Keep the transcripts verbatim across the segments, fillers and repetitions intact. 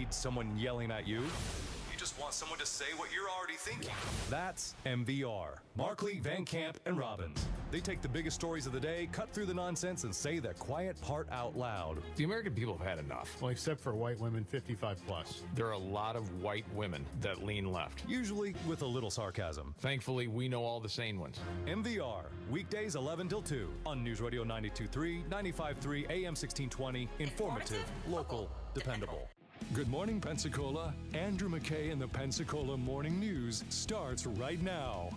need someone yelling at you? You just want someone to say what you're already thinking. That's M V R. Markley, Van Camp, and Robbins. They take the biggest stories of the day, cut through the nonsense, and say the quiet part out loud. The American people have had enough. Well, except for white women fifty-five plus. There are a lot of white women that lean left. Usually with a little sarcasm. Thankfully, we know all the sane ones. M V R, weekdays eleven till two on News Radio ninety-two point three, ninety-five point three, A M sixteen twenty. Informative, local, dependable. Good morning, Pensacola. Andrew McKay and the Pensacola Morning News starts right now.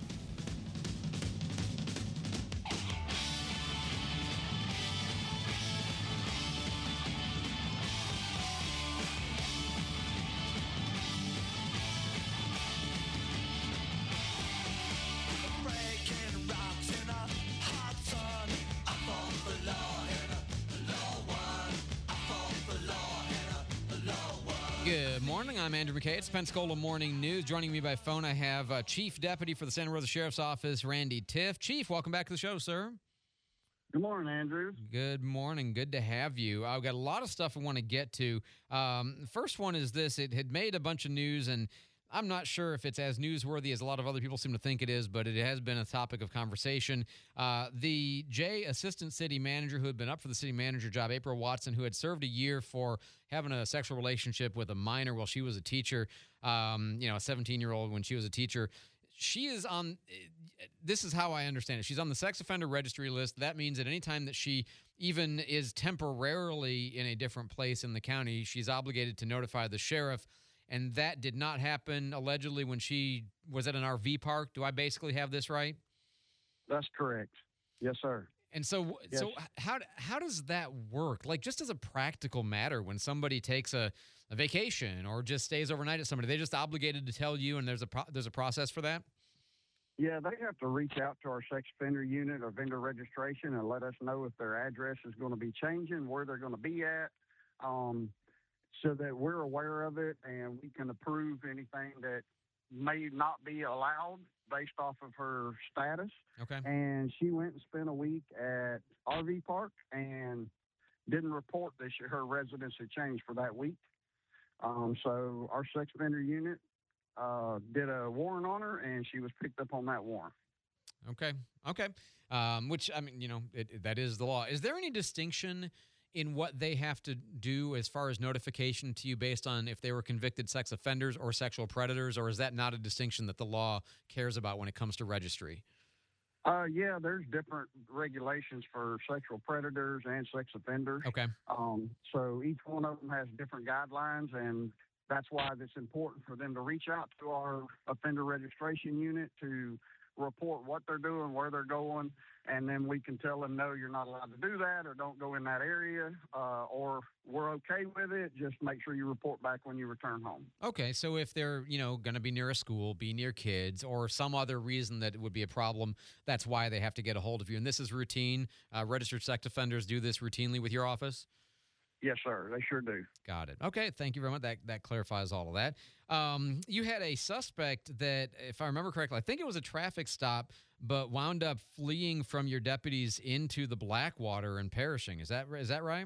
Good morning. I'm Andrew McKay. It's Pensacola Morning News. Joining me by phone, I have uh, Chief Deputy for the Santa Rosa Sheriff's Office, Randy Tiff. Chief, welcome back to the show, sir. Good morning, Andrew. Good morning. Good to have you. I've got a lot of stuff I want to get to. Um, first one is this. It had made a bunch of news, and I'm not sure if it's as newsworthy as a lot of other people seem to think it is, but it has been a topic of conversation. Uh, the J Assistant City Manager who had been up for the city manager job, April Watson, who had served a year for having a sexual relationship with a minor while she was a teacher, um, you know, a seventeen-year-old when she was a teacher. She is on, this is how I understand it. She's on the sex offender registry list. That means that any time that she even is temporarily in a different place in the county, she's obligated to notify the sheriff. And that did not happen, allegedly, when she was at an R V park. Do I basically have this right? That's correct. Yes, sir. And so Yes. so how how does that work? Like, just as a practical matter, when somebody takes a, a vacation or just stays overnight at somebody, they just obligated to tell you, and there's a pro- there's a process for that? Yeah, they have to reach out to our sex offender unit or vendor registration and let us know if their address is going to be changing, where they're going to be at. Um so that we're aware of it and we can approve anything that may not be allowed based off of her status. Okay. And she went and spent a week at R V park and didn't report that she, her residence had changed for that week. Um, so our sex offender unit uh, did a warrant on her, and she was picked up on that warrant. Okay. Okay. Um, which, I mean, you know, it, it- that is the law. Is there any distinction in what they have to do as far as notification to you based on if they were convicted sex offenders or sexual predators, or is that not a distinction that the law cares about when it comes to registry? Uh, yeah, there's different regulations for sexual predators and sex offenders. Okay. Um, so each one of them has different guidelines, and that's why it's important for them to reach out to our offender registration unit to report what they're doing, where they're going, and then we can tell them, no, you're not allowed to do that, or don't go in that area, uh, or we're okay with it. Just make sure you report back when you return home. Okay, so if they're, you know, going to be near a school, be near kids, or some other reason that it would be a problem, that's why they have to get a hold of you. And this is routine. Uh, registered sex offenders do this routinely with your office? Yes, sir. They sure do. Got it. Okay, thank you very much. That that clarifies all of that. Um, you had a suspect that, if I remember correctly, I think it was a traffic stop, but wound up fleeing from your deputies into the Blackwater and perishing. Is that is that right?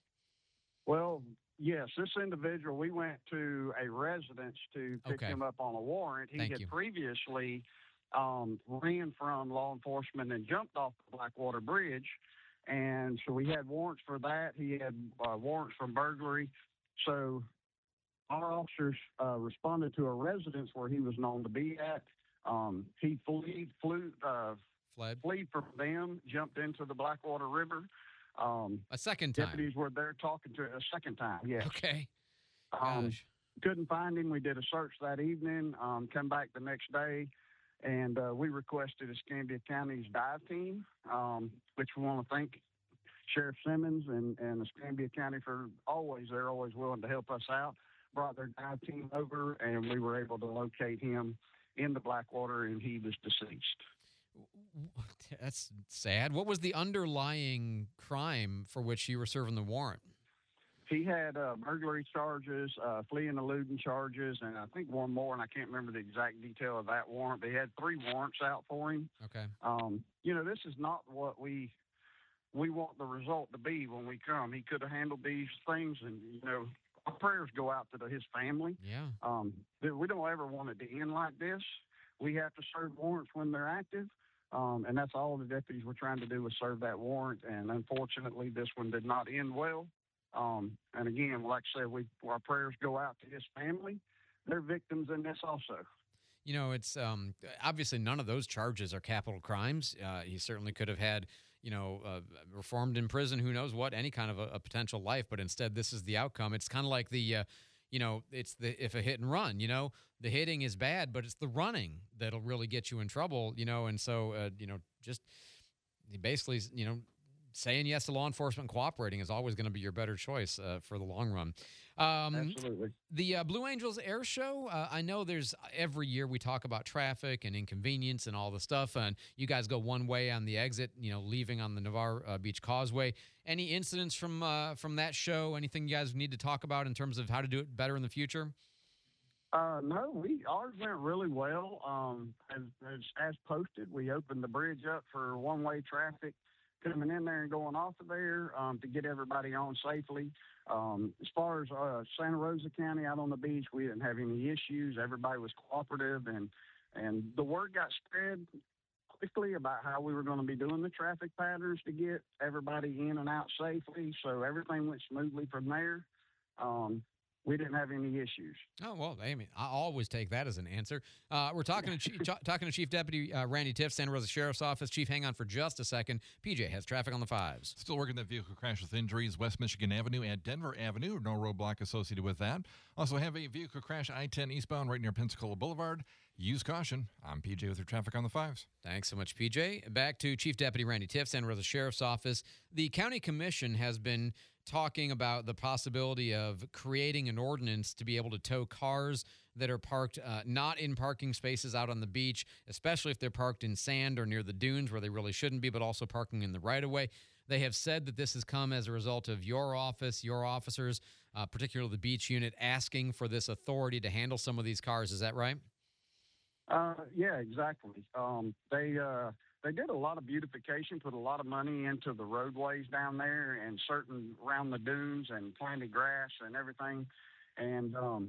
Well, yes, this individual, we went to a residence to pick Okay. him up on a warrant. He Thank had you. previously um, ran from law enforcement and jumped off the Blackwater Bridge. And so we had warrants for that. He had uh, warrants from burglary. So our officers uh, responded to a residence where he was known to be at. Um, he flee, flew, uh, Fled fled from them, jumped into the Blackwater River. Um, a second time. deputies were there talking to a second time. Yes. Okay. Um, Gosh. couldn't find him. We did a search that evening. Um, come back the next day, and uh, we requested Escambia County's dive team, um, which we want to thank Sheriff Simmons and, and Escambia County for always, they're always willing to help us out. Brought their dive team over, and we were able to locate him in the Blackwater, and he was deceased. That's sad. What was the underlying crime for which you were serving the warrant? He had uh, burglary charges, uh, fleeing and eluding charges, and I think one more, and I can't remember the exact detail of that warrant. But he had three warrants out for him. Okay. Um, you know, this is not what we we want the result to be when we come. He could have handled these things, and you know, our prayers go out to the, his family. Yeah. Um, that we don't ever want it to end like this. We have to serve warrants when they're active. Um, and that's all the deputies were trying to do was serve that warrant. And unfortunately, this one did not end well. Um, and again, like I said, we our prayers go out to his family. They're victims in this also. You know, it's um, obviously none of those charges are capital crimes. Uh, he certainly could have had, you know, uh, reformed in prison, who knows what, any kind of a, a potential life. But instead, this is the outcome. It's kind of like the, uh, you know, it's the if a hit and run, you know, the hitting is bad, but it's the running that'll really get you in trouble, you know. And so, uh, you know, just basically, you know, saying yes to law enforcement, cooperating is always going to be your better choice uh, for the long run. Um, Absolutely. The uh, Blue Angels Air Show, uh, I know there's every year we talk about traffic and inconvenience and all the stuff, and you guys go one way on the exit, you know, leaving on the Navarre uh, Beach Causeway. Any incidents from uh, from that show? Anything you guys need to talk about in terms of how to do it better in the future? Uh, no, we ours went really well. Um, as, as as posted, we opened the bridge up for one-way traffic coming in there and going off of there um, to get everybody on safely. Um, as far as uh, Santa Rosa County out on the beach, we didn't have any issues. Everybody was cooperative, and and the word got spread quickly about how we were going to be doing the traffic patterns to get everybody in and out safely. So everything went smoothly from there. Um, we didn't have any issues. Oh, well, I mean, I always take that as an answer. Uh, we're talking to Chief, talking to Chief Deputy uh, Randy Tiff, Santa Rosa Sheriff's Office. Chief, hang on for just a second. P J has traffic on the fives. Still working that vehicle crash with injuries, West Michigan Avenue and Denver Avenue. No roadblock associated with that. Also have a vehicle crash I ten eastbound right near Pensacola Boulevard. Use caution. I'm P J with your traffic on the fives. Thanks so much, P J. Back to Chief Deputy Randy Tiff, Santa Rosa Sheriff's Office. The county commission has been talking about the possibility of creating an ordinance to be able to tow cars that are parked uh, not in parking spaces out on the beach, especially if they're parked in sand or near the dunes where they really shouldn't be, but also parking in the right-of-way. They have said that this has come as a result of your office, your officers, uh, particularly the beach unit, asking for this authority to handle some of these cars. Is that right? Uh, yeah, exactly. Um, they uh, they did a lot of beautification, put a lot of money into the roadways down there and certain around the dunes and planted grass and everything. And um,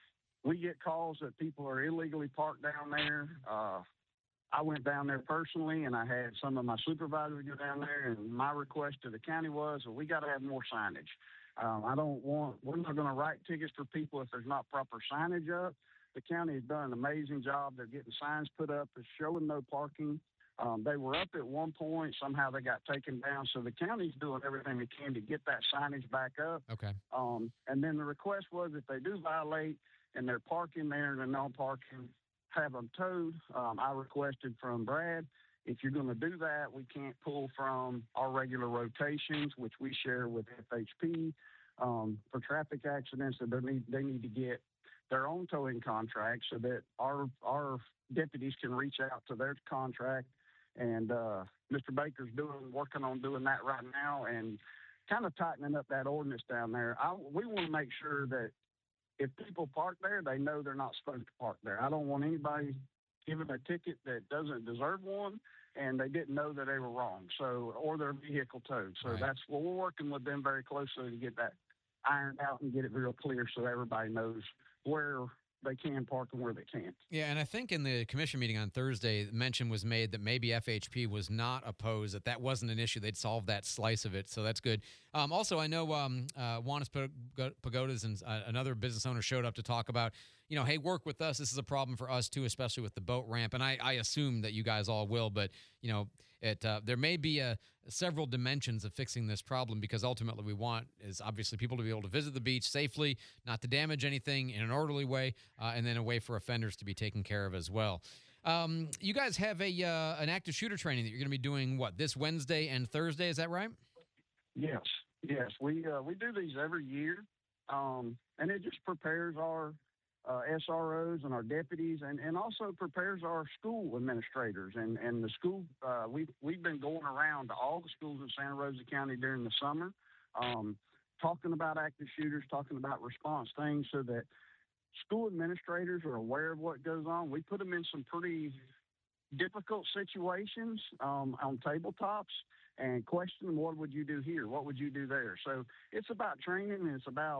we get calls that people are illegally parked down there. Uh, I went down there personally, and I had some of my supervisors go down there, and my request to the county was, well, we got to have more signage. Um, I don't want, we're not going to write tickets for people if there's not proper signage up. The county has done an amazing job. They're getting signs put up that's showing no parking. Um, they were up at one point. Somehow they got taken down. So the county's doing everything they can to get that signage back up. Okay. Um, and then the request was if they do violate and they're parking there and they're not parking, have them towed. Um, I requested from Brad, if you're going to do that, we can't pull from our regular rotations, which we share with F H P um, for traffic accidents. That they need they need to get their own towing contract so that our our deputies can reach out to their contract. And uh, Mister Baker's doing working on doing that right now and kind of tightening up that ordinance down there. I, we want to make sure that if people park there, they know they're not supposed to park there. I don't want anybody giving a ticket that doesn't deserve one and they didn't know that they were wrong, so or their vehicle towed. So Right. that's what we're working with them very closely to get that ironed out and get it real clear so everybody knows where they can park and where they can't. Yeah, and I think in the commission meeting on Thursday, mention was made that maybe F H P was not opposed, that that wasn't an issue. They'd solved that slice of it, so that's good. Um, also, I know um, uh, Juanes Pagodas and uh, another business owner showed up to talk about, you know, hey, work with us. This is a problem for us, too, especially with the boat ramp. And I, I assume that you guys all will, but, you know, it uh, there may be a, several dimensions of fixing this problem because ultimately we want is obviously people to be able to visit the beach safely, not to damage anything in an orderly way, uh, and then a way for offenders to be taken care of as well. Um, you guys have a uh, an active shooter training that you're going to be doing, what, this Wednesday and Thursday, is that right? Yes, yes. We uh, we do these every year, um, and it just prepares our uh, S R Os and our deputies, and, and also prepares our school administrators and, and the school. Uh, we've we've been going around to all the schools in Santa Rosa County during the summer, um, talking about active shooters, talking about response things, so that school administrators are aware of what goes on. We put them in some pretty difficult situations um, on tabletops and question them, what would you do here? What would you do there? So it's about training and it's about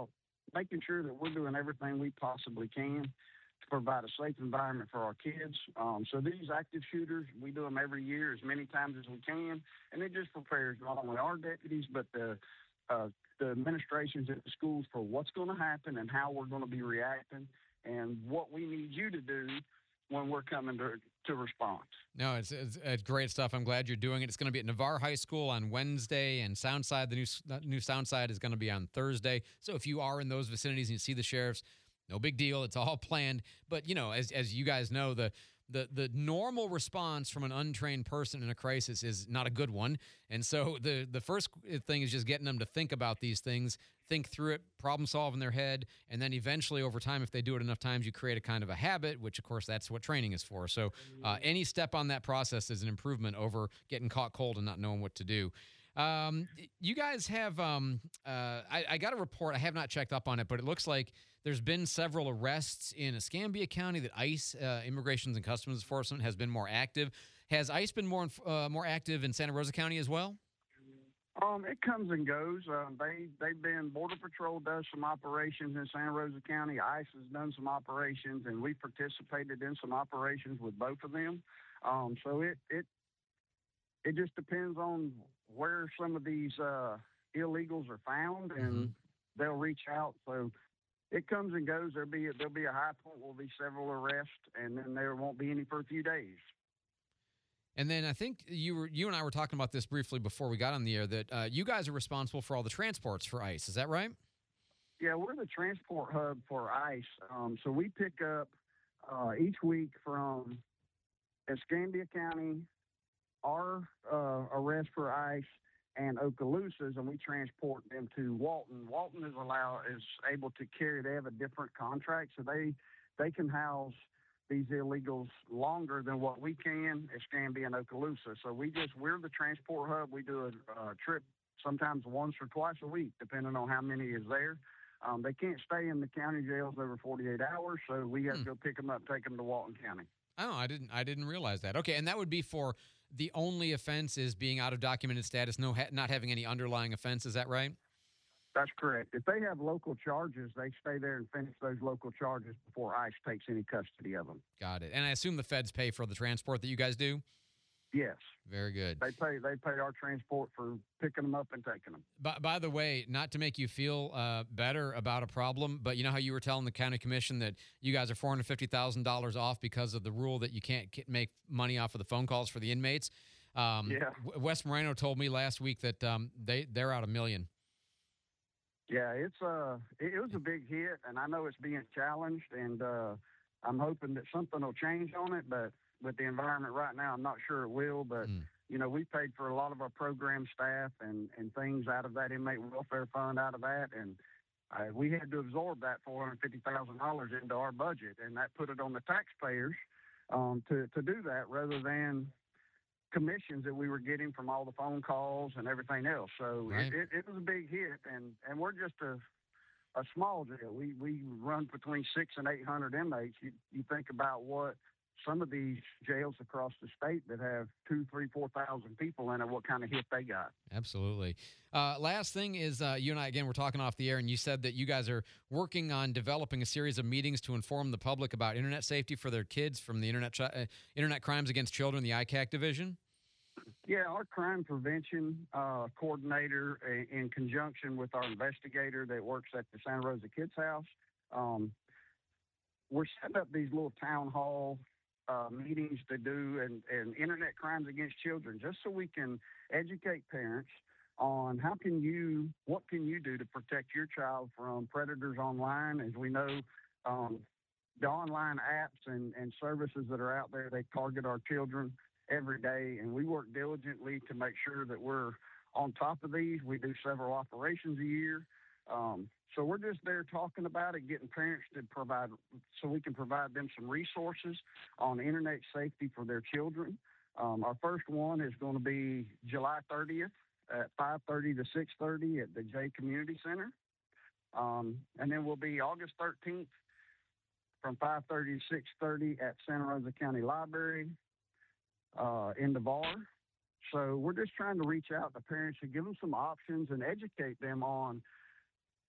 making sure that we're doing everything we possibly can to provide a safe environment for our kids. Um, so these active shooters, we do them every year as many times as we can, and it just prepares not only our deputies but the uh, the administrations at the schools for what's going to happen and how we're going to be reacting and what we need you to do when we're coming to to respond. No, it's, it's, it's great stuff. I'm glad you're doing it. It's going to be at Navarre High School on Wednesday, and Soundside, the new the new Soundside, is going to be on Thursday. So if you are in those vicinities and you see the sheriffs, no big deal. It's all planned. But, you know, as as you guys know, the the the normal response from an untrained person in a crisis is not a good one. And so the the first thing is just getting them to think about these things, think through it, problem solve in their head, and then eventually over time, if they do it enough times, you create a kind of a habit, which of course that's what training is for. So uh, any step on that process is an improvement over getting caught cold and not knowing what to do. Um, you guys have, um, uh, I, I got a report. I have not checked up on it, but it looks like there's been several arrests in Escambia County that ICE, uh, Immigrations and Customs Enforcement, has been more active. Has ICE been more uh, more active in Santa Rosa County as well? Um, it comes and goes. Um, they they've been Border Patrol does some operations in Santa Rosa County. ICE has done some operations, and we participated in some operations with both of them. Um, so it it it just depends on where some of these uh, illegals are found, and mm-hmm. they'll reach out. So it comes and goes. There'll be a, there'll be a high point. Will be several arrests, and then there won't be any for a few days. And then I think you were you and I were talking about this briefly before we got on the air, that uh, you guys are responsible for all the transports for ICE. Is that right? Yeah, we're the transport hub for ICE. Um, so we pick up uh, each week from Escambia County, our uh, arrest for ICE, and Okaloosa's, and we transport them to Walton. Walton is allow is able to carry. They have a different contract, so they they can house these illegals longer than what we can, Escambia and Okaloosa. So we just, we're the transport hub. We do a, a trip sometimes once or twice a week, depending on how many is there. Um, they can't stay in the county jails over forty-eight hours, so we have hmm. to go pick them up, take them to Walton County. Oh, I didn't, I didn't realize that. Okay, and that would be for the only offense is being out of documented status, no, ha- not having any underlying offense. Is that right? That's correct. If they have local charges, they stay there and finish those local charges before ICE takes any custody of them. Got it. And I assume the feds pay for the transport that you guys do? Yes. Very good. They pay They pay our transport for picking them up and taking them. By, by the way, not to make you feel uh, better about a problem, but you know how you were telling the county commission that you guys are four hundred fifty thousand dollars off because of the rule that you can't get, make money off of the phone calls for the inmates? Um, yeah. Wes Moreno told me last week that um, they, they're out a million. Yeah, it's uh, it, it was a big hit, and I know it's being challenged, and uh, I'm hoping that something will change on it. But with the environment right now, I'm not sure it will. But mm. you know, we paid for a lot of our program staff and, and things out of that inmate welfare fund, out of that, and uh, we had to absorb that four hundred fifty thousand dollars into our budget, and that put it on the taxpayers um, to to do that rather than commissions that we were getting from all the phone calls and everything else. So right. it, it, it was a big hit, and, and we're just a a small jail. We we run between six and eight hundred inmates. You you think about what some of these jails across the state that have two, three, four thousand people in it, what kind of hit they got. Absolutely. Uh, last thing is, uh, you and I again we're talking off the air, and you said that you guys are working on developing a series of meetings to inform the public about internet safety for their kids from the internet uh, internet crimes against children, the I C A C division. Yeah, our crime prevention uh, coordinator, a, in conjunction with our investigator that works at the Santa Rosa Kids House, um, we're setting up these little town hall uh, meetings to do and, and internet crimes against children, just so we can educate parents on how can you, what can you do to protect your child from predators online. As we know, um, the online apps and, and services that are out there, they target our children every day, and we work diligently to make sure that we're on top of these. We do several operations a year. Um, so we're just there talking about it, getting parents to provide, so we can provide them some resources on internet safety for their children. Um, our first one is going to be July thirtieth at five thirty to six thirty at the J Community Center. Um, and then we'll be August thirteenth from five thirty to six thirty at Santa Rosa County Library. Uh, in Navarre. So we're just trying to reach out to parents and give them some options and educate them on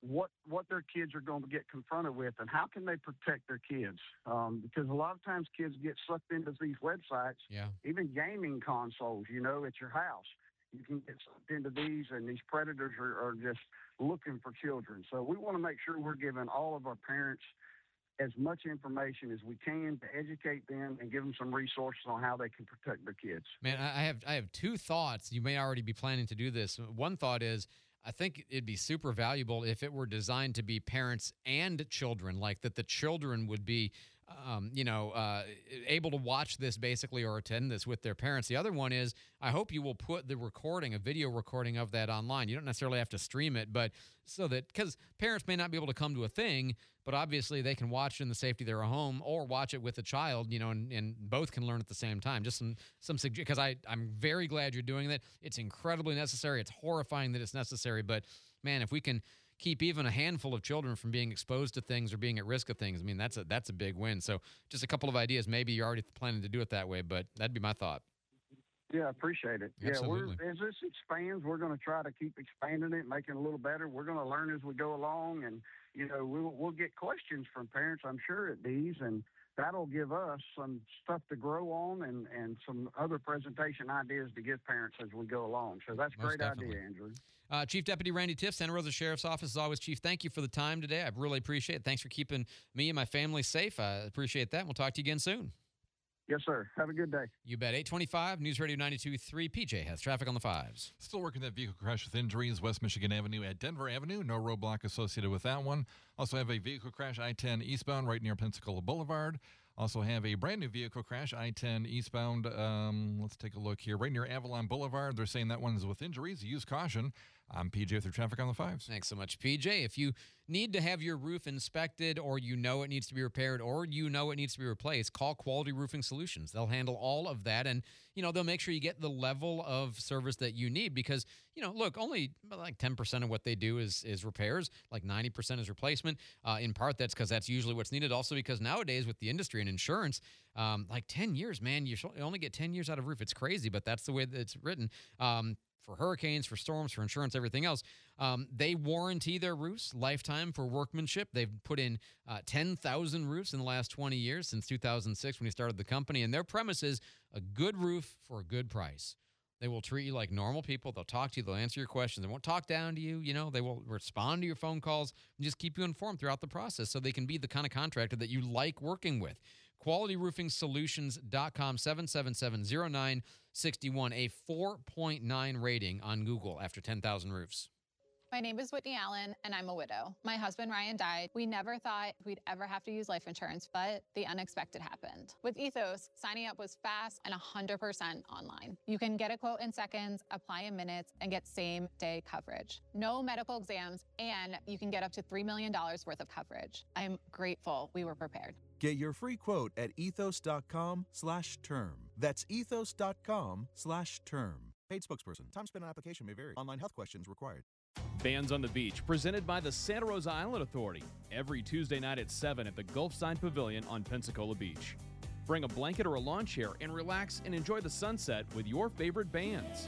what what their kids are going to get confronted with, and how can they protect their kids? Um, because a lot of times kids get sucked into these websites, Yeah. even gaming consoles, you know, at your house. You can get sucked into these, and these predators are, are just looking for children. So we want to make sure we're giving all of our parents as much information as we can to educate them and give them some resources on how they can protect their kids. Man, I I have I have two thoughts. You may already be planning to do this. One thought is I think it'd be super valuable if it were designed to be parents and children, like that the children would be, um, you know, uh, able to watch this basically or attend this with their parents. The other one is I hope you will put the recording, a video recording of that online. You don't necessarily have to stream it, but so that, because parents may not be able to come to a thing, but obviously they can watch it in the safety of their home or watch it with a child, you know, and, and both can learn at the same time. Just some, some because I, I'm very glad you're doing that. It's incredibly necessary. It's horrifying that it's necessary, but man, if we can keep even a handful of children from being exposed to things or being at risk of things, I mean, that's a, that's a big win. So just a couple of ideas. Maybe you're already planning to do it that way, but that'd be my thought. Yeah, I appreciate it. Absolutely. Yeah, we're, as this expands, we're going to try to keep expanding it, making it a little better. We're going to learn as we go along, and, you know, we'll, we'll get questions from parents, I'm sure, at these, and that'll give us some stuff to grow on and, and some other presentation ideas to give parents as we go along. So that's a Most great definitely. idea, Andrew. Uh, Chief Deputy Randy Tiff, Santa Rosa Sheriff's Office. As always, Chief, thank you for the time today. I really appreciate it. Thanks for keeping me and my family safe. I appreciate that. We'll talk to you again soon. Yes, sir. Have a good day. You bet. eight twenty-five, News Radio ninety-two point three. P J has traffic on the fives. Still working that vehicle crash with injuries, West Michigan Avenue at Denver Avenue. No roadblock associated with that one. Also have a vehicle crash I ten eastbound right near Pensacola Boulevard. Also have a brand new vehicle crash I ten eastbound. Um, let's take a look here. Right near Avalon Boulevard. They're saying that one is with injuries. Use caution. I'm P J with your traffic on the fives. Thanks so much, P J. If you need to have your roof inspected, or you know it needs to be repaired, or you know it needs to be replaced, call Quality Roofing Solutions. They'll handle all of that, and you know they'll make sure you get the level of service that you need. Because you know, look, only like ten percent of what they do is is repairs. Like ninety percent is replacement. Uh, in part, that's because that's usually what's needed. Also, because nowadays with the industry and insurance, um, like ten years, man, you only get ten years out of roof. It's crazy, but that's the way that it's written. Um, for hurricanes, for storms, for insurance, everything else. Um, they warranty their roofs lifetime for workmanship. They've put in uh, ten thousand roofs in the last twenty years, since two thousand six when he started the company. And their premise is a good roof for a good price. They will treat you like normal people. They'll talk to you. They'll answer your questions. They won't talk down to you. You know, they will respond to your phone calls and just keep you informed throughout the process so they can be the kind of contractor that you like working with. quality roofing solutions dot com, seven seven seven, zero nine six one, a four point nine rating on Google after ten thousand roofs. My name is Whitney Allen, and I'm a widow. My husband, Ryan, died. We never thought we'd ever have to use life insurance, but the unexpected happened. With Ethos, signing up was fast and one hundred percent online. You can get a quote in seconds, apply in minutes, and get same-day coverage. No medical exams, and you can get up to three million dollars worth of coverage. I'm grateful we were prepared. Get your free quote at ethos.com slash term. That's ethos.com slash term. Paid spokesperson. Time spent on application may vary. Online health questions required. Bands on the Beach, presented by the Santa Rosa Island Authority, every Tuesday night at seven at the Gulfside Pavilion on Pensacola Beach. Bring a blanket or a lawn chair and relax and enjoy the sunset with your favorite bands.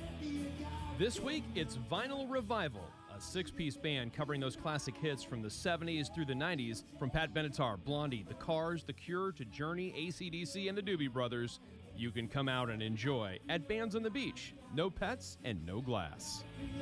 This week, it's Vinyl Revival, a six-piece band covering those classic hits from the seventies through the nineties, from Pat Benatar, Blondie, The Cars, The Cure, to Journey, A C D C, and the Doobie Brothers. You can come out and enjoy at Bands on the Beach. No pets and no glass.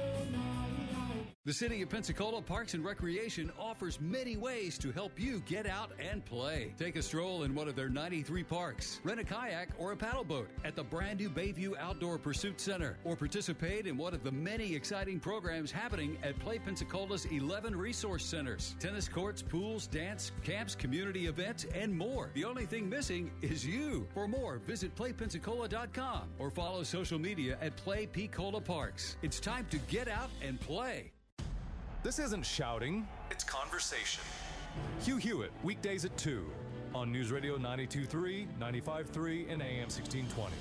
The City of Pensacola Parks and Recreation offers many ways to help you get out and play. Take a stroll in one of their ninety-three parks. Rent a kayak or a paddle boat at the brand new Bayview Outdoor Pursuit Center, or participate in one of the many exciting programs happening at Play Pensacola's eleven resource centers. Tennis courts, pools, dance, camps, community events, and more. The only thing missing is you. For more, visit play pensacola dot com or follow social media at Play Pensacola Parks. It's time to get out and play. This isn't shouting, it's conversation. Hugh Hewitt, weekdays at two on News Radio ninety-two point three, ninety-five point three, and A M sixteen twenty.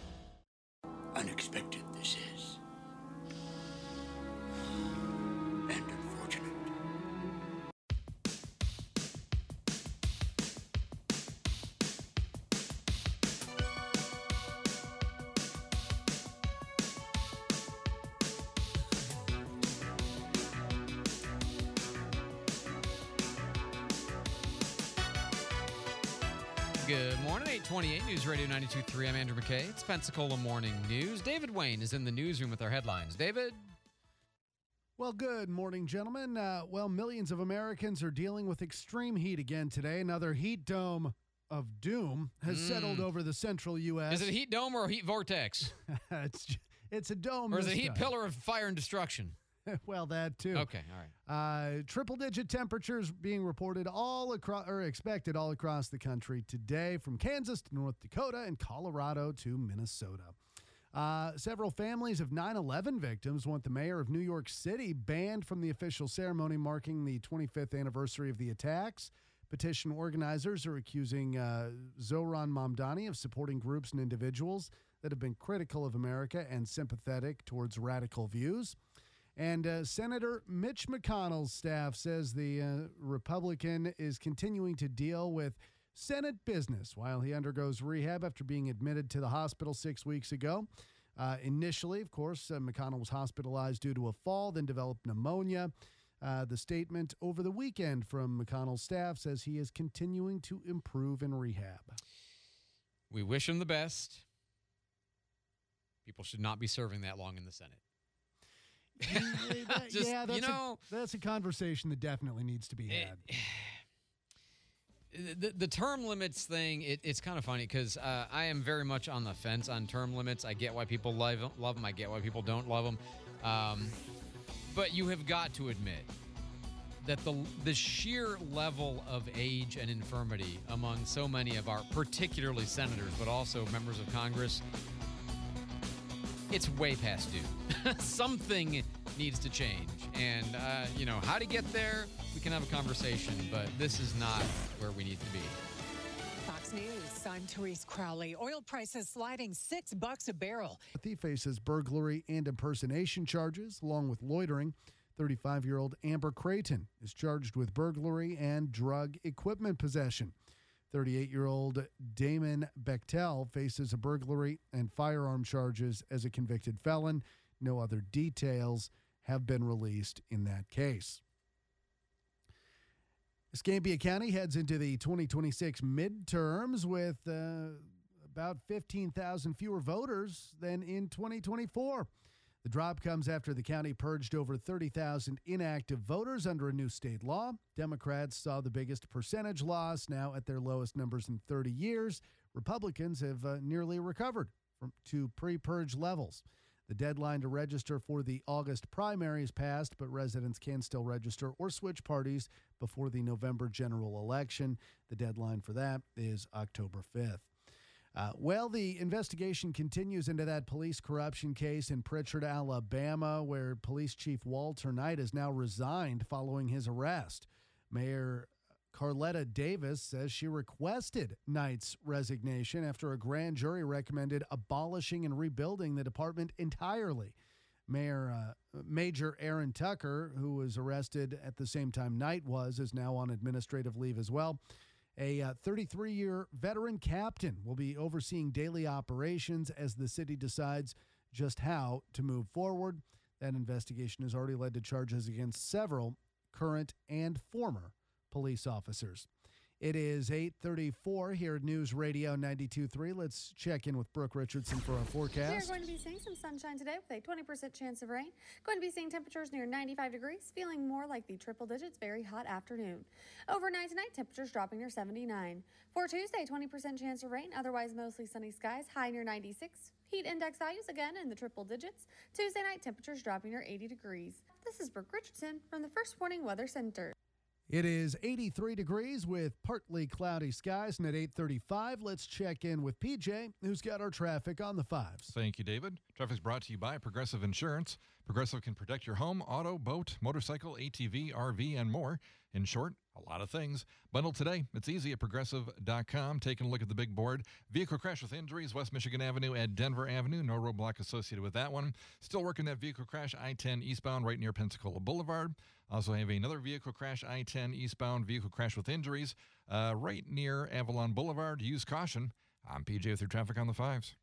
Unexpected this is. And unfortunate. Good morning, eight twenty-eight News Radio ninety-two point three. I'm Andrew McKay. It's Pensacola Morning News. David Wayne is in the newsroom with our headlines. David? Well, good morning, gentlemen. Uh, well, millions of Americans are dealing with extreme heat again today. Another heat dome of doom has Mm. settled over the central U S Is it a heat dome or a heat vortex? it's, it's a dome. Or is it a this heat time. pillar of fire and destruction? Well, that too. Okay, all right. Uh, triple-digit temperatures being reported all across, or expected all across the country today, from Kansas to North Dakota and Colorado to Minnesota. Uh, several families of nine eleven victims want the mayor of New York City banned from the official ceremony marking the twenty-fifth anniversary of the attacks. Petition organizers are accusing uh, Zohran Mamdani of supporting groups and individuals that have been critical of America and sympathetic towards radical views. And uh, Senator Mitch McConnell's staff says the uh, Republican is continuing to deal with Senate business while he undergoes rehab after being admitted to the hospital six weeks ago. Uh, initially, of course, uh, McConnell was hospitalized due to a fall, then developed pneumonia. Uh, the statement over the weekend from McConnell's staff says he is continuing to improve in rehab. We wish him the best. People should not be serving that long in the Senate. That- Just, yeah, that's, you know, a, that's a conversation that definitely needs to be had. The, the term limits thing, it, it's kind of funny because uh, I am very much on the fence on term limits. I get why people love, love them. I get why people don't love them. Um, but you have got to admit that the the sheer level of age and infirmity among so many of our, particularly senators, but also members of Congress, it's way past due. Something needs to change. And, uh, you know, how to get there, we can have a conversation, but this is not where we need to be. Fox News, I'm Therese Crowley. Oil prices sliding six bucks a barrel. The thief faces burglary and impersonation charges, along with loitering. thirty-five-year-old Amber Creighton is charged with burglary and drug equipment possession. thirty-eight-year-old Damon Bechtel faces a burglary and firearm charges as a convicted felon. No other details have been released in that case. Escambia County heads into the twenty twenty-six midterms with uh, about fifteen thousand fewer voters than in twenty twenty-four. The drop comes after the county purged over thirty thousand inactive voters under a new state law. Democrats saw the biggest percentage loss, now at their lowest numbers in thirty years. Republicans have uh, nearly recovered from to pre-purge levels. The deadline to register for the August primaries passed, but residents can still register or switch parties before the November general election. The deadline for that is October fifth. Uh, well, the investigation continues into that police corruption case in Pritchard, Alabama, where Police Chief Walter Knight has now resigned following his arrest. Mayor Carletta Davis says she requested Knight's resignation after a grand jury recommended abolishing and rebuilding the department entirely. Mayor uh, Major Aaron Tucker, who was arrested at the same time Knight was, is now on administrative leave as well. A uh, thirty-three-year veteran captain will be overseeing daily operations as the city decides just how to move forward. That investigation has already led to charges against several current and former police officers. It is eight thirty-four here at News Radio ninety-two point three. Let's check in with Brooke Richardson for our forecast. We're going to be seeing some sunshine today with a twenty percent chance of rain. Going to be seeing temperatures near ninety-five degrees, feeling more like the triple digits, very hot afternoon. Overnight tonight, temperatures dropping near seventy-nine. For Tuesday, twenty percent chance of rain, otherwise mostly sunny skies, high near ninety-six. Heat index values again in the triple digits. Tuesday night, temperatures dropping near eighty degrees. This is Brooke Richardson from the First Warning Weather Center. It is eighty-three degrees with partly cloudy skies, and at eight thirty-five, let's check in with P J, who's got our traffic on the fives. Thank you, David. Traffic's brought to you by Progressive Insurance. Progressive can protect your home, auto, boat, motorcycle, A T V, R V, and more. In short, a lot of things. Bundle today. It's easy at progressive dot com. Taking a look at the big board. Vehicle crash with injuries, West Michigan Avenue at Denver Avenue. No roadblock associated with that one. Still working that vehicle crash, I ten eastbound right near Pensacola Boulevard. Also have another vehicle crash, I ten eastbound, vehicle crash with injuries uh, right near Avalon Boulevard. Use caution. I'm P J with your traffic on the fives.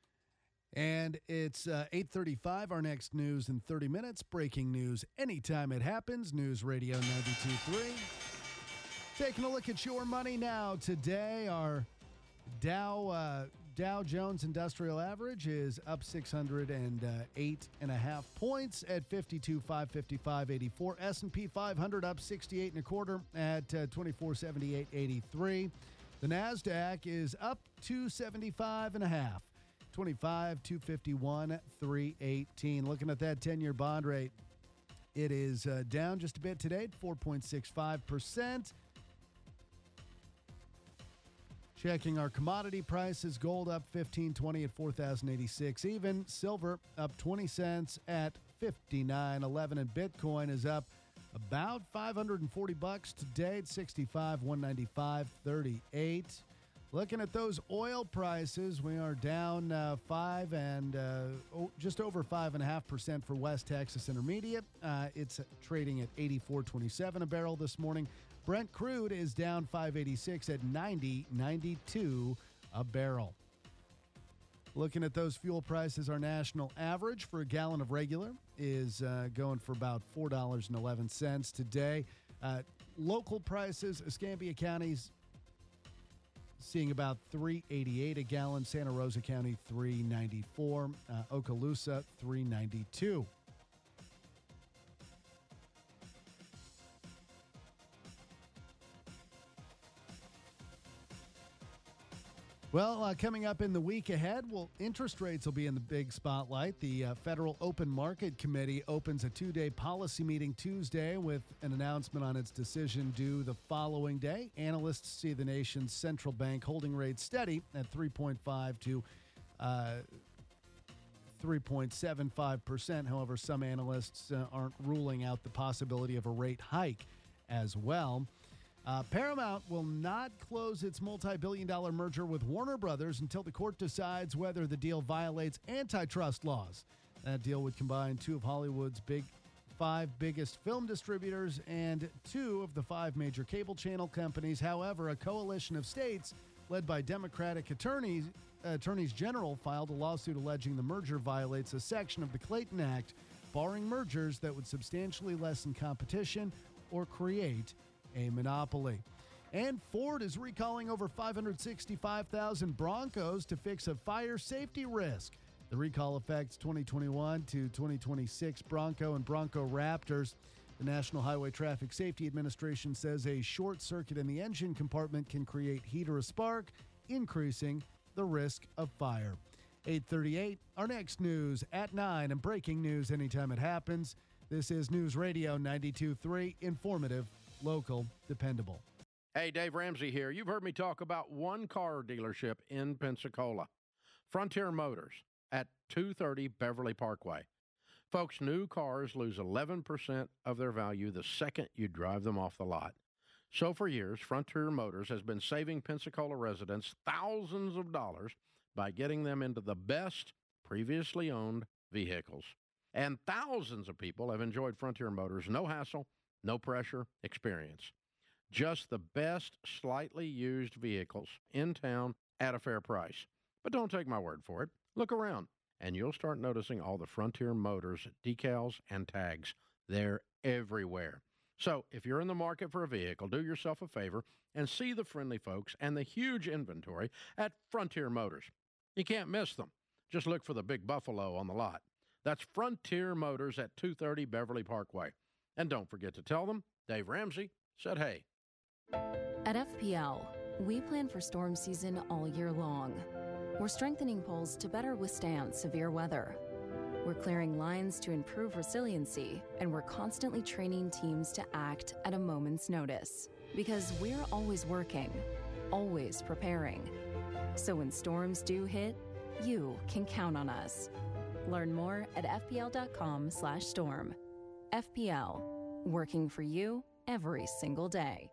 And it's uh, eight thirty-five, our next news in thirty minutes. Breaking news anytime it happens. News Radio ninety-two point three. Taking a look at your money now. Today, our Dow uh, Dow Jones Industrial Average is up six hundred eight and a half points at fifty-two five fifty-five eighty-four. S and P five hundred up sixty-eight and a quarter at uh, twenty-four seventy-eight eighty-three. The Nasdaq is up two seventy-five and a half, twenty-five two fifty-one three eighteen. Looking at that ten-year bond rate, it is uh, down just a bit today at four point six five percent. Checking our commodity prices, gold up fifteen twenty at four thousand eighty-six even. Silver up twenty cents at fifty-nine eleven, and Bitcoin is up about five hundred forty bucks today at sixty-five one ninety-five thirty-eight. Looking at those oil prices, we are down uh, five and uh, oh, just over five and a half percent for West Texas Intermediate. Uh, it's trading at eighty-four twenty-seven a barrel this morning. Brent crude is down five eighty-six at ninety ninety-two a barrel. Looking at those fuel prices, our national average for a gallon of regular is uh, going for about four dollars and eleven cents today. Uh, local prices, Escambia County's seeing about three eighty-eight a gallon. Santa Rosa County three ninety-four. Uh, Okaloosa three ninety-two. Well, uh, coming up in the week ahead, well, interest rates will be in the big spotlight. The uh, Federal Open Market Committee opens a two-day policy meeting Tuesday with an announcement on its decision due the following day. Analysts see the nation's central bank holding rates steady at three point five to uh, three point seven five percent. However, some analysts uh, aren't ruling out the possibility of a rate hike as well. Uh, Paramount will not close its multi-billion dollar merger with Warner Brothers until the court decides whether the deal violates antitrust laws. That deal would combine two of Hollywood's big five biggest film distributors and two of the five major cable channel companies. However, a coalition of states led by Democratic attorneys, uh, attorneys general filed a lawsuit alleging the merger violates a section of the Clayton Act, barring mergers that would substantially lessen competition or create a monopoly. And Ford is recalling over five hundred sixty-five thousand Broncos to fix a fire safety risk. The recall affects twenty twenty-one to twenty twenty-six Bronco and Bronco Raptors. The National Highway Traffic Safety Administration says a short circuit in the engine compartment can create heat or a spark, increasing the risk of fire. eight thirty-eight, our next news at nine, and breaking news anytime it happens. This is News Radio ninety-two point three, informative, local, dependable. Hey, Dave Ramsey here. You've heard me talk about one car dealership in Pensacola, Frontier Motors at two thirty Beverly Parkway. Folks, new cars lose eleven percent of their value the second you drive them off the lot. So for years, Frontier Motors has been saving Pensacola residents thousands of dollars by getting them into the best previously owned vehicles. And thousands of people have enjoyed Frontier Motors' no hassle, no pressure experience. Just the best slightly used vehicles in town at a fair price. But don't take my word for it. Look around, and you'll start noticing all the Frontier Motors decals and tags. They're everywhere. So if you're in the market for a vehicle, do yourself a favor and see the friendly folks and the huge inventory at Frontier Motors. You can't miss them. Just look for the big buffalo on the lot. That's Frontier Motors at two thirty Beverly Parkway. And don't forget to tell them Dave Ramsey said hey. At F P L, we plan for storm season all year long. We're strengthening poles to better withstand severe weather. We're clearing lines to improve resiliency, and we're constantly training teams to act at a moment's notice. Because we're always working, always preparing. So when storms do hit, you can count on us. Learn more at f p l dot com slash storm. F P L, working for you every single day.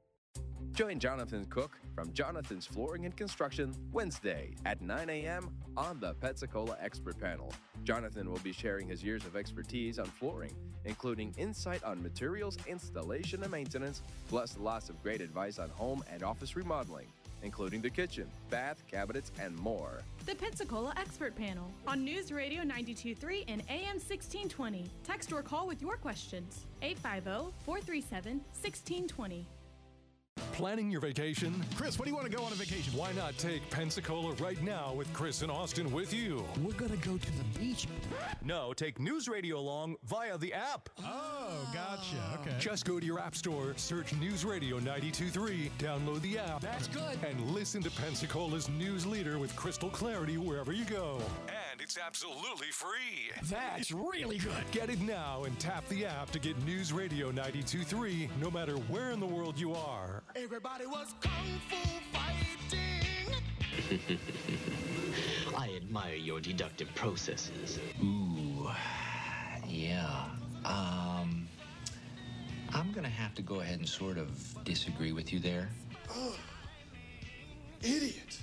Join Jonathan Cook from Jonathan's Flooring and Construction Wednesday at nine a.m. on the Pensacola Expert Panel. Jonathan will be sharing his years of expertise on flooring, including insight on materials, installation, and maintenance, plus lots of great advice on home and office remodeling, including the kitchen, bath, cabinets, and more. The Pensacola Expert Panel on News Radio ninety-two point three and A M sixteen twenty. Text or call with your questions. eight five zero, four three seven, one six two zero. Planning your vacation? Chris, what do you want to go on a vacation? Why not take Pensacola right now with Chris and Austin with you? We're going to go to the beach. No, take News Radio along via the app. Oh, gotcha. Okay. Just go to your app store, search News Radio ninety-two point three, download the app. That's good. And listen to Pensacola's news leader with crystal clarity wherever you go. And it's absolutely free. That's really good. Get it now and tap the app to get News Radio ninety-two point three no matter where in the world you are. Everybody was kung fu fighting. I admire your deductive processes. Ooh, yeah. Um, I'm going to have to go ahead and sort of disagree with you there. Oh, idiot.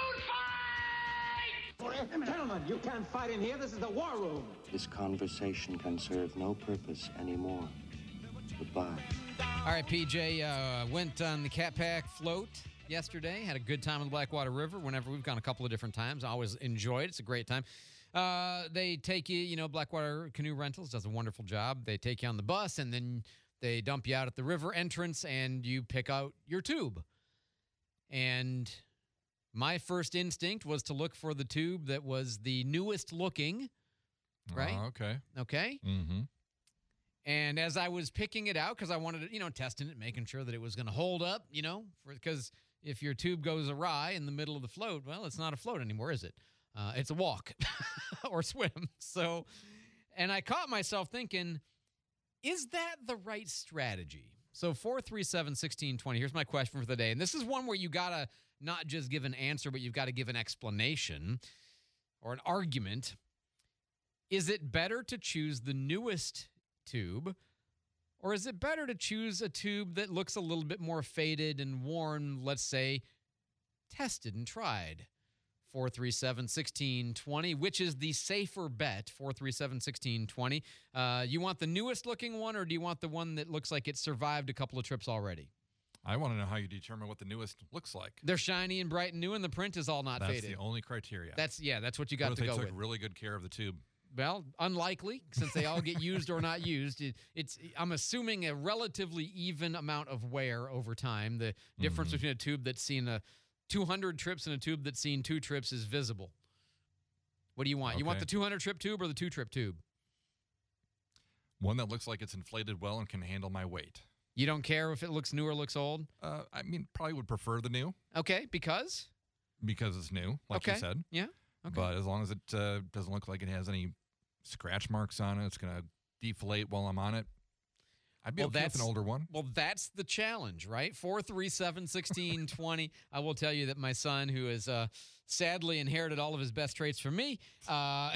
Gentlemen, you can't fight in here. This is the war room. This conversation can serve no purpose anymore. Goodbye. All right, P J uh, went on the Cat Pack float yesterday. Had a good time on the Blackwater River. Whenever we've gone a couple of different times, I always enjoy it. It's a great time. Uh, they take you, you know, Blackwater Canoe Rentals does a wonderful job. They take you on the bus, and then they dump you out at the river entrance, and you pick out your tube. And my first instinct was to look for the tube that was the newest looking, right? Uh, okay. Okay. Mm-hmm. And as I was picking it out, because I wanted to, you know, testing it, making sure that it was going to hold up, you know, because if your tube goes awry in the middle of the float, well, it's not a float anymore, is it? Uh, it's a walk or swim. So, and I caught myself thinking, is that the right strategy? So four three seven, one six two zero, here's my question for the day. And this is one where you got to not just give an answer, but you've got to give an explanation or an argument. Is it better to choose the newest tube, or is it better to choose a tube that looks a little bit more faded and worn, let's say, tested and tried? four three seven, one six two zero, which is the safer bet? four three seven, one six two zero. Uh, you want the newest looking one, or do you want the one that looks like it survived a couple of trips already? I want to know how you determine what the newest looks like. They're shiny and bright and new, and the print is all not that's faded. That's the only criteria. That's yeah, that's what you got what to if go they with. took really good care of the tube? Well, unlikely, since they all get used or not used. It, it's I'm assuming a relatively even amount of wear over time. The difference mm-hmm. between a tube that's seen a two hundred trips and a tube that's seen two trips is visible. What do you want? Okay. You want the two hundred trip tube or the two trip tube? One that looks like it's inflated well and can handle my weight. You don't care if it looks new or looks old? Uh, I mean, probably would prefer the new. Okay, because? Because it's new, like okay. you said. Yeah. Okay. But as long as it uh, doesn't look like it has any scratch marks on it, it's going to deflate while I'm on it. I'd be well, okay with an older one. Well, that's the challenge, right? four three seven, one six two zero. I will tell you that my son, who has uh, sadly inherited all of his best traits from me, uh,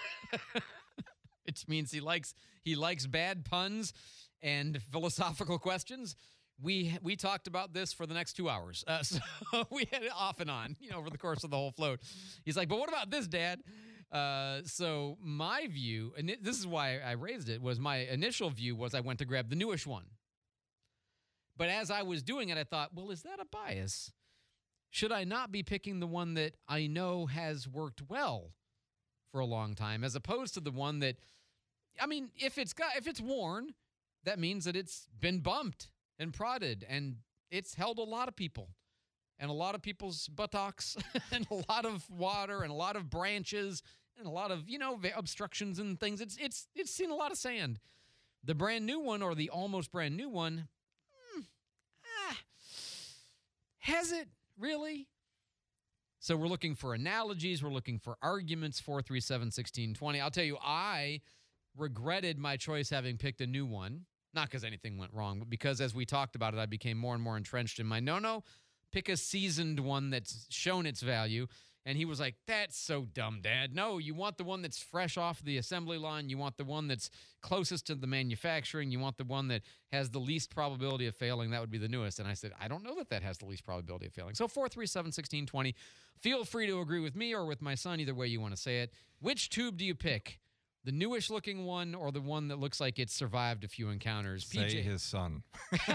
which means he likes he likes bad puns and philosophical questions. We we talked about this for the next two hours. Uh, so we had it off and on, you know, over the course of the whole float. He's like, but what about this, Dad? Uh, so my view, and this is why I raised it, was my initial view was I went to grab the newish one. But as I was doing it, I thought, well, is that a bias? Should I not be picking the one that I know has worked well for a long time, as opposed to the one that, I mean, if it's got if it's worn, that means that it's been bumped and prodded, and it's held a lot of people and a lot of people's buttocks and a lot of water and a lot of branches and a lot of, you know, obstructions and things. It's it's it's seen a lot of sand. The brand new one, or the almost brand new one, hmm, ah, has it really? So we're looking for analogies. We're looking for arguments. four three seven, one six two zero. I'll tell you, I regretted my choice having picked a new one. Not because anything went wrong, but because as we talked about it, I became more and more entrenched in my no-no. Pick a seasoned one that's shown its value. And he was like, that's so dumb, Dad. No, you want the one that's fresh off the assembly line. You want the one that's closest to the manufacturing. You want the one that has the least probability of failing. That would be the newest. And I said, I don't know that that has the least probability of failing. So four three seven, one six two zero. Feel free to agree with me or with my son, either way you want to say it. Which tube do you pick? The newish looking one or the one that looks like it's survived a few encounters? Say P J. his son.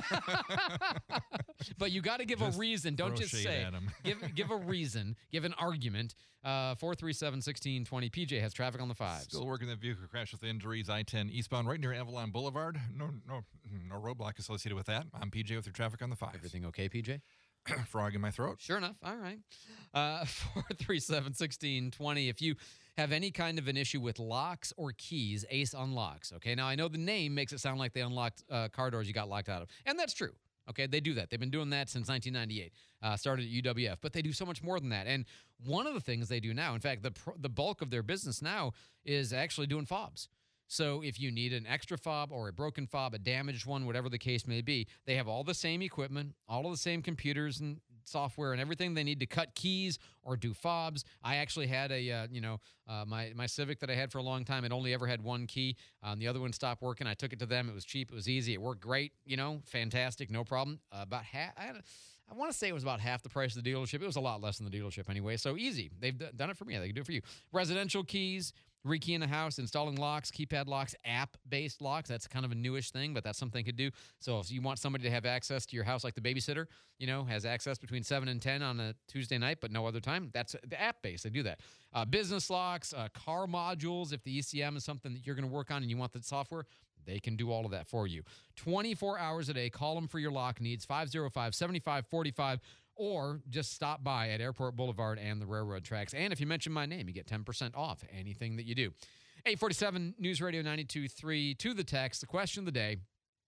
But you got to give Just a reason. Don't throw just shade say. at him. give give a reason. Give an argument. Uh, four three seven, one six two zero. P J has traffic on the fives. Still working that vehicle crash with injuries. I ten eastbound right near Avalon Boulevard. No, no, no roadblock associated with that. I'm P J with your traffic on the fives. Everything okay, P J? Frog in my throat. Sure enough. All right. Uh, four three seven, one six two zero. If you have any kind of an issue with locks or keys, Ace Unlocks. Okay. Now, I know the name makes it sound like they unlocked uh, car doors you got locked out of. And that's true. Okay. They do that. They've been doing that since nineteen ninety-eight. Uh, started at U W F. But they do so much more than that. And one of the things they do now, in fact, the pr- the bulk of their business now is actually doing fobs. So if you need an extra fob or a broken fob, a damaged one, whatever the case may be, they have all the same equipment, all of the same computers and software and everything they need to cut keys or do fobs. I actually had a, uh, you know, uh, my, my Civic that I had for a long time, it only ever had one key. Um, the other one stopped working. I took it to them. It was cheap. It was easy. It worked great. You know, fantastic. No problem. Uh, about half, I, had a, I want to say it was about half the price of the dealership. It was a lot less than the dealership anyway. So easy. They've d- done it for me. They can do it for you. Residential keys, rekeying a house, installing locks, keypad locks, app-based locks. That's kind of a newish thing, but that's something they could do. So if you want somebody to have access to your house, like the babysitter, you know, has access between seven and ten on a Tuesday night, but no other time, that's the app-based. They do that. Uh, business locks, uh, car modules. If the E C M is something that you're going to work on and you want the software, they can do all of that for you. twenty-four hours a day. Call them for your lock needs, five oh five, seven five four five, or just stop by at Airport Boulevard and the railroad tracks. And if you mention my name, you get ten percent off anything that you do. eight forty-seven News Radio ninety-two point three to the text. The question of the day,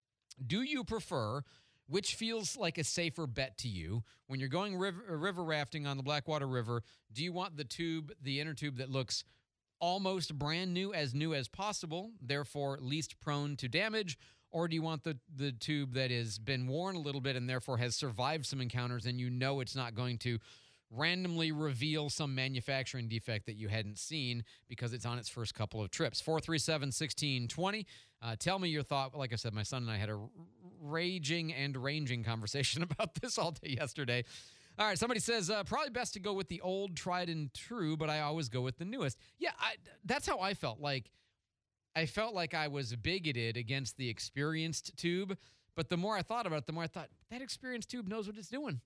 do you prefer, which feels like a safer bet to you, when you're going river, river rafting on the Blackwater River, do you want the tube, the inner tube that looks almost brand new, as new as possible, therefore least prone to damage, or do you want the, the tube that has been worn a little bit and therefore has survived some encounters and you know it's not going to randomly reveal some manufacturing defect that you hadn't seen because it's on its first couple of trips? four three seven, one six two zero. Uh, tell me your thought. Like I said, my son and I had a raging and ranging conversation about this all day yesterday. All right, somebody says, uh, probably best to go with the old, tried and true, but I always go with the newest. Yeah, I, that's how I felt. Like, I felt like I was bigoted against the experienced tube, but the more I thought about it, the more I thought, that experienced tube knows what it's doing.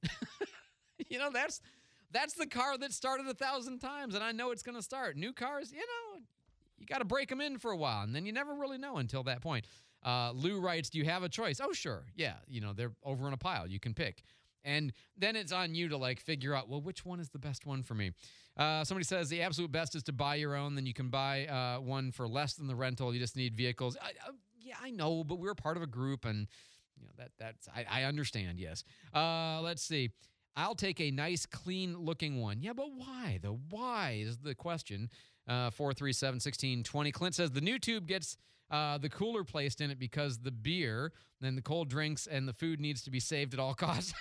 You know, that's that's the car that started a thousand times, and I know it's going to start. New cars, you know, you got to break them in for a while, and then you never really know until that point. Uh, Lou writes, do you have a choice? Oh, sure. Yeah, you know, they're over in a pile. You can pick. And then it's on you to, like, figure out, well, which one is the best one for me? Uh, somebody says the absolute best is to buy your own. Then you can buy uh, one for less than the rental. You just need vehicles. I, I, yeah, I know, but we're part of a group, and you know that that's I, I understand, yes. Uh, let's see. I'll take a nice, clean-looking one. Yeah, but why, though? Why is the question. Uh, four three seven, one six two zero. Clint says the new tube gets uh, the cooler placed in it because the beer, then the cold drinks, and the food needs to be saved at all costs.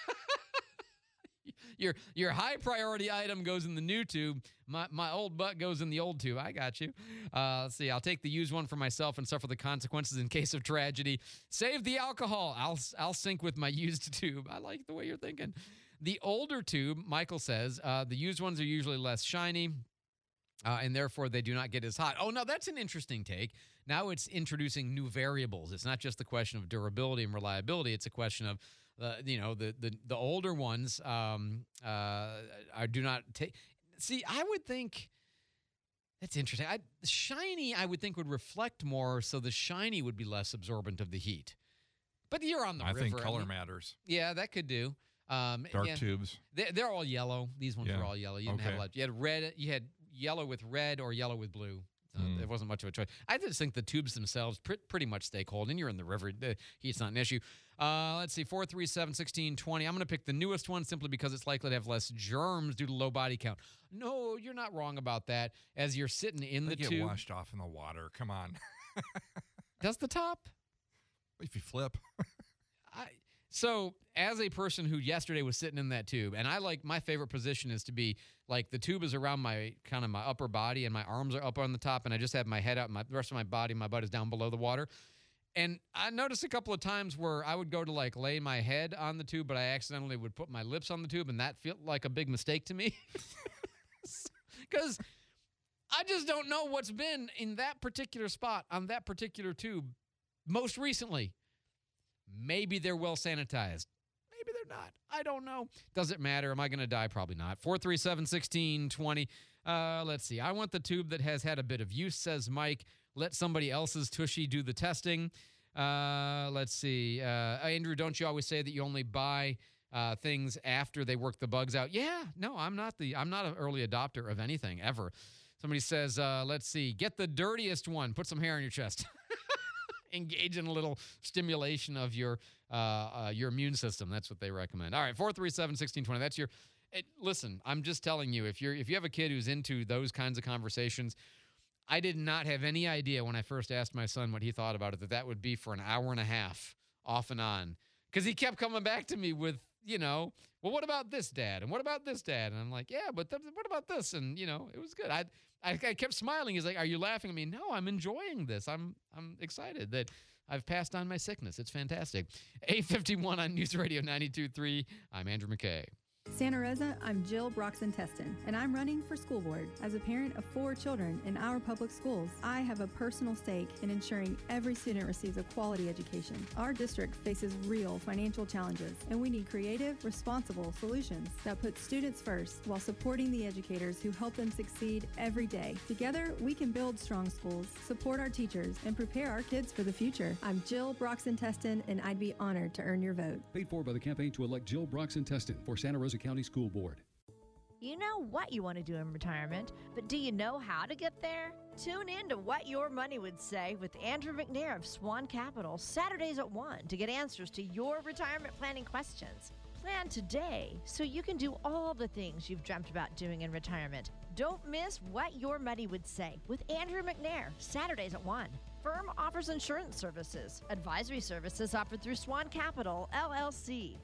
Your your high priority item goes in the new tube. My my old butt goes in the old tube. I got you. Uh, let's see. I'll take the used one for myself and suffer the consequences in case of tragedy. Save the alcohol. I'll I'll sink with my used tube. I like the way you're thinking. The older tube, Michael says, uh, the used ones are usually less shiny, uh, and therefore they do not get as hot. Oh, no, that's an interesting take. Now it's introducing new variables. It's not just the question of durability and reliability. It's a question of Uh, you know, the the the older ones um, uh, are do not take. See, I would think that's interesting. I, shiny, I would think would reflect more, so the shiny would be less absorbent of the heat. But you're on the I river. think color I mean, matters. Yeah, that could do. Um, Dark yeah, tubes. They, they're all yellow. These ones Yeah. were all yellow. You didn't Okay. have a lot. You had red. You had yellow with red or yellow with blue. So Mm. there wasn't much of a choice. I just think the tubes themselves pr- pretty much stay cold, and you're in the river. The heat's not an issue. Uh, let's see, four three seven, one six two zero. I'm going to pick the newest one simply because it's likely to have less germs due to low body count. No, you're not wrong about that. As you're sitting in They the get tube. washed off in the water. Come on. Does the top? If you flip. I, so as a person who yesterday was sitting in that tube, and I like, my favorite position is to be like the tube is around my kind of my upper body and my arms are up on the top and I just have my head out and my, the rest of my body, my butt is down below the water. And I noticed a couple of times where I would go to like lay my head on the tube, but I accidentally would put my lips on the tube, and that felt like a big mistake to me. Because I just don't know what's been in that particular spot on that particular tube most recently. Maybe they're well sanitized. Maybe they're not. I don't know. Does it matter? Am I going to die? Probably not. four three seven, one six two zero. Uh, let's see. I want the tube that has had a bit of use, says Mike. Let somebody else's tushy do the testing. Uh, let's see. Uh, Andrew, don't you always say that you only buy uh, things after they work the bugs out? Yeah. No, I'm not the. I'm not an early adopter of anything ever. Somebody says, uh, let's see. Get the dirtiest one. Put some hair on your chest. Engage in a little stimulation of your uh, uh, your immune system. That's what they recommend. All right, four three seven, one six two zero. That's your. It, listen, I'm just telling you, if you're if you have a kid who's into those kinds of conversations, I did not have any idea when I first asked my son what he thought about it that that would be for an hour and a half off and on, because he kept coming back to me with, you know, well, what about this, Dad? And what about this, Dad? And I'm like, yeah, but th- what about this? And you know, it was good. I. I, I kept smiling. He's like, "Are you laughing at me?" No, I'm enjoying this. I'm I'm excited that I've passed on my sickness. It's fantastic. eight fifty-one on News Radio ninety-two point three. I'm Andrew McKay. Santa Rosa, I'm Jill Broxton-Teston, and I'm running for school board. As a parent of four children in our public schools, I have a personal stake in ensuring every student receives a quality education. Our district faces real financial challenges, and we need creative, responsible solutions that put students first while supporting the educators who help them succeed every day. Together, we can build strong schools, support our teachers, and prepare our kids for the future. I'm Jill Broxton-Teston, and I'd be honored to earn your vote. Paid for by the campaign to elect Jill Broxton-Teston for Santa Rosa County School Board. You know what you want to do in retirement, but do you know how to get there? Tune in to What Your Money Would Say with Andrew McNair of Swan Capital, Saturdays at one, to get answers to your retirement planning questions. Plan today so you can do all the things you've dreamt about doing in retirement. Don't miss What Your Money Would Say with Andrew McNair, Saturdays at one. Firm offers insurance services. Advisory services offered through Swan Capital, L L C.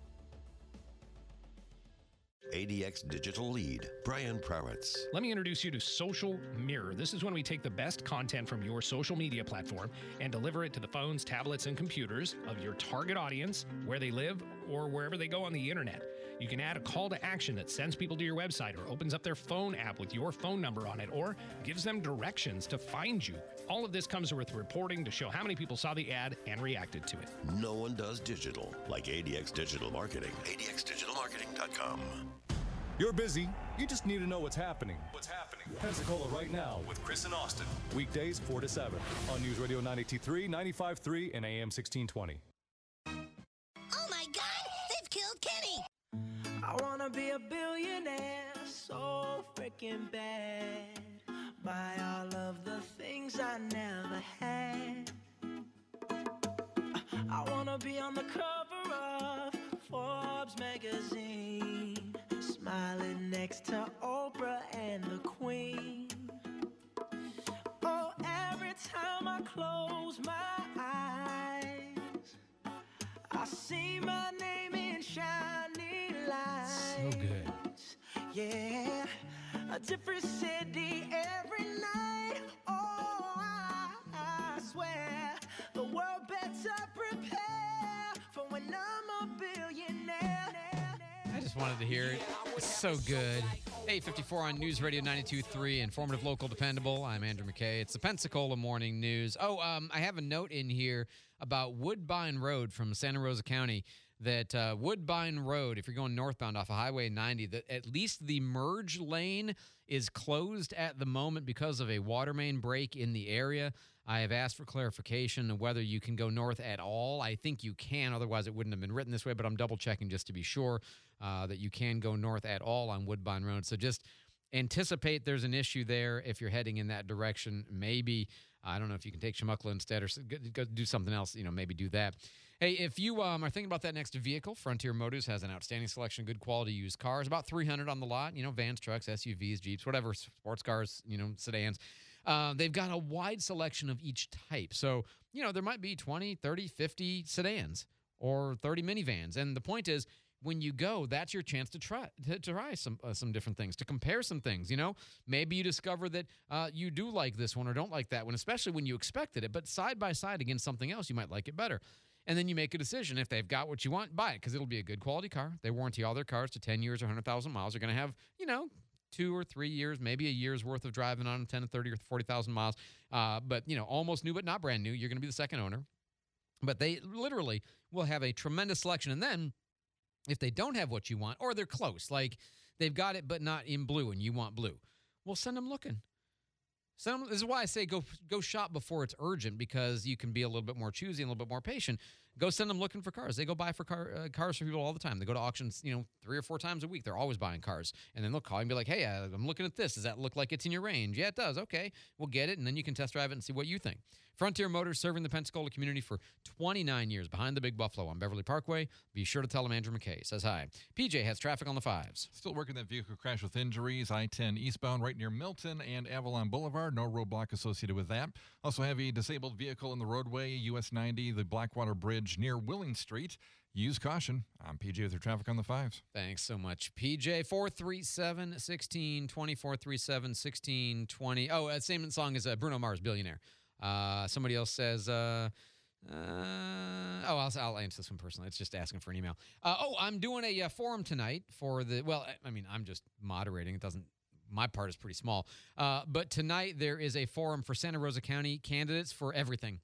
A D X Digital Lead, Brian Prowitz. Let me introduce you to Social Mirror. This is when we take the best content from your social media platform and deliver it to the phones, tablets, and computers of your target audience, where they live or wherever they go on the internet. You can add a call to action that sends people to your website or opens up their phone app with your phone number on it or gives them directions to find you. All of this comes with reporting to show how many people saw the ad and reacted to it. No one does digital like A D X Digital Marketing. A D X digital marketing dot com. You're busy. You just need to know what's happening. What's happening? Pensacola right now with Chris and Austin. Weekdays four to seven on News Radio ninety-two point three, ninety-five point three, and A M sixteen twenty. Oh my God! They've killed Kenny! I wanna be a billionaire so freaking bad. Buy all of the things I never had. I wanna be on the cover of Forbes magazine, smiling next to Oprah and the Queen. Oh, every time I close my eyes, I see my name in shiny lights. So good. Yeah, a different city every night. Oh, I, I swear the world better prepare for when I'm a billionaire. I just wanted to hear it. It's so good. eight fifty-four on News Radio ninety-two point three, informative, local, dependable. I'm Andrew McKay. It's the Pensacola Morning News. Oh, um, I have a note in here about Woodbine Road from Santa Rosa County. That uh, Woodbine Road, if you're going northbound off of Highway ninety, that at least the merge lane is closed at the moment because of a water main break in the area. I have asked for clarification on whether you can go north at all. I think you can, otherwise it wouldn't have been written this way, but I'm double-checking just to be sure uh, that you can go north at all on Woodbine Road. So just anticipate there's an issue there if you're heading in that direction. Maybe, I don't know if you can take Chumuckla instead or go, go do something else, you know, maybe do that. Hey, if you um, are thinking about that next vehicle, Frontier Motors has an outstanding selection of good quality used cars, about three hundred on the lot, you know, vans, trucks, S U Vs, Jeeps, whatever, sports cars, you know, sedans. Uh, they've got a wide selection of each type. So, you know, there might be twenty, thirty, fifty sedans or thirty minivans. And the point is, when you go, that's your chance to try to, to try some uh, some different things, to compare some things, you know? Maybe you discover that uh, you do like this one or don't like that one, especially when you expected it. But side by side against something else, you might like it better. And then you make a decision. If they've got what you want, buy it, because it'll be a good quality car. They warranty all their cars to ten years or one hundred thousand miles. They're going to have, you know, two or three years, maybe a year's worth of driving on them, ten to thirty or forty thousand miles. Uh, but, you know, almost new but not brand new. You're going to be the second owner. But they literally will have a tremendous selection. And then if they don't have what you want, or they're close, like they've got it but not in blue and you want blue, well, send them looking. Send them, this is why I say go go shop before it's urgent, because you can be a little bit more choosy and a little bit more patient. Go send them looking for cars. They go buy for car, uh, cars for people all the time. They go to auctions, you know, three or four times a week. They're always buying cars. And then they'll call you and be like, hey, uh, I'm looking at this. Does that look like it's in your range? Yeah, it does. Okay, we'll get it, and then you can test drive it and see what you think. Frontier Motors, serving the Pensacola community for twenty-nine years, behind the Big Buffalo on Beverly Parkway. Be sure to tell them Andrew McKay says hi. P J has traffic on the fives. Still working that vehicle crash with injuries. I ten eastbound right near Milton and Avalon Boulevard. No roadblock associated with that. Also have a disabled vehicle in the roadway, U S ninety, the Blackwater Bridge near Willing Street. Use caution. I'm P J with your traffic on the fives. Thanks so much, P J. four three seven, one six two zero, four three seven, one six two zero. Oh, uh, same song as uh, Bruno Mars, Billionaire. Uh, somebody else says, uh, uh, oh, I'll, I'll answer this one personally. It's just asking for an email. Uh, oh, I'm doing a uh, forum tonight for the, well, I mean, I'm just moderating. It doesn't, my part is pretty small. Uh, but tonight there is a forum for Santa Rosa County candidates for everything.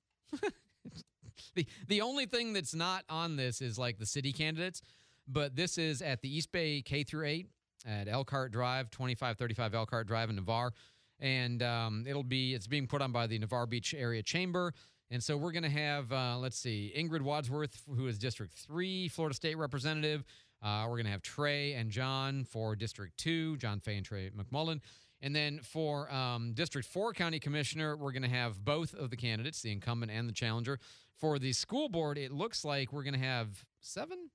the The only thing that's not on this is like the city candidates, but this is at the East Bay K through eight at Elkhart Drive, twenty-five thirty-five Elkhart Drive in Navarre. And um, it'll be, it's being put on by the Navarre Beach Area Chamber. And so we're going to have, uh, let's see, Ingrid Wadsworth, who is District three, Florida State Representative. Uh, we're going to have Trey and John for District two, John Fay and Trey McMullen. And then for um, District four County Commissioner, we're going to have both of the candidates, the incumbent and the challenger. For the school board, it looks like we're going to have seven?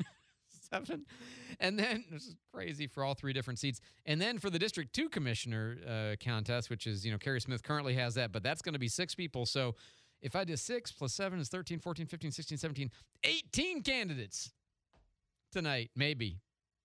Seven. And then, this is crazy for all three different seats. And then for the District two Commissioner uh, contest, which is, you know, Kerry Smith currently has that, but that's going to be six people. So if I did six plus seven is thirteen, fourteen, fifteen, sixteen, seventeen, eighteen candidates tonight, maybe.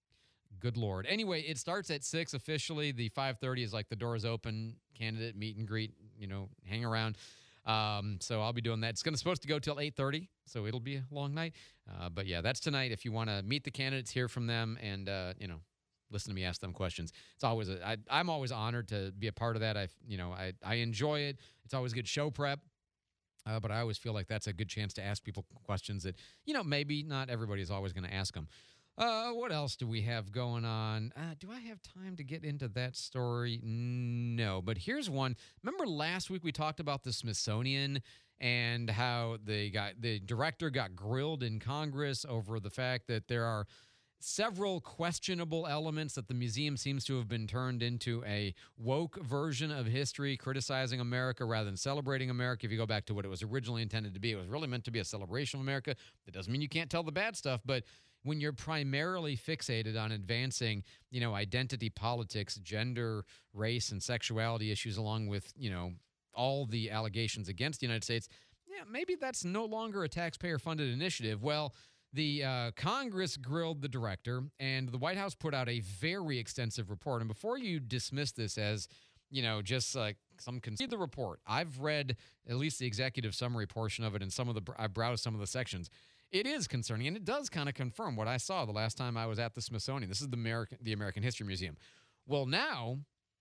Good Lord. Anyway, it starts at six officially. The five thirty is like the doors open, candidate meet and greet, you know, hang around. Um, so I'll be doing that. It's going to supposed to go till eight thirty, so it'll be a long night. Uh, but yeah, that's tonight. If you want to meet the candidates, hear from them, and uh, you know, listen to me ask them questions. It's always a, I, I'm always honored to be a part of that. I you know I I enjoy it. It's always good show prep. Uh, but I always feel like that's a good chance to ask people questions that, you know, maybe not everybody is always going to ask them. Uh, what else do we have going on? Uh, do I have time to get into that story? No, but here's one. Remember last week we talked about the Smithsonian and how they got, the director got grilled in Congress over the fact that there are several questionable elements that the museum seems to have been turned into a woke version of history, criticizing America rather than celebrating America. If you go back to what it was originally intended to be, it was really meant to be a celebration of America. That doesn't mean you can't tell the bad stuff, but when you're primarily fixated on advancing, you know, identity politics, gender, race, and sexuality issues, along with, you know, all the allegations against the United States, yeah, maybe that's no longer a taxpayer-funded initiative. Well, the uh, Congress grilled the director, and the White House put out a very extensive report. And before you dismiss this as, you know, just like some can see the report, I've read at least the executive summary portion of it, and some of the I've browsed some of the sections. It is concerning, and it does kind of confirm what I saw the last time I was at the Smithsonian. This is the American, the American History Museum. Well, now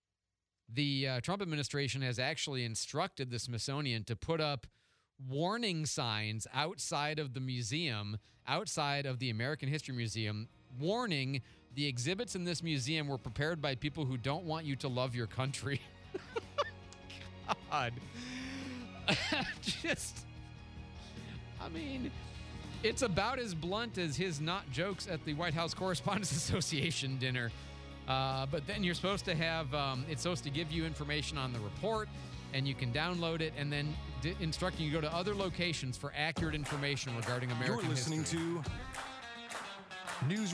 the uh, Trump administration has actually instructed the Smithsonian to put up warning signs outside of the museum, outside of the American History Museum, warning the exhibits in this museum were prepared by people who don't want you to love your country. God. Just, I mean, it's about as blunt as his not jokes at the White House Correspondents Association dinner. Uh, but then you're supposed to have, um, it's supposed to give you information on the report, and you can download it, and then d- instructing you to go to other locations for accurate information regarding American history. You're listening history. to News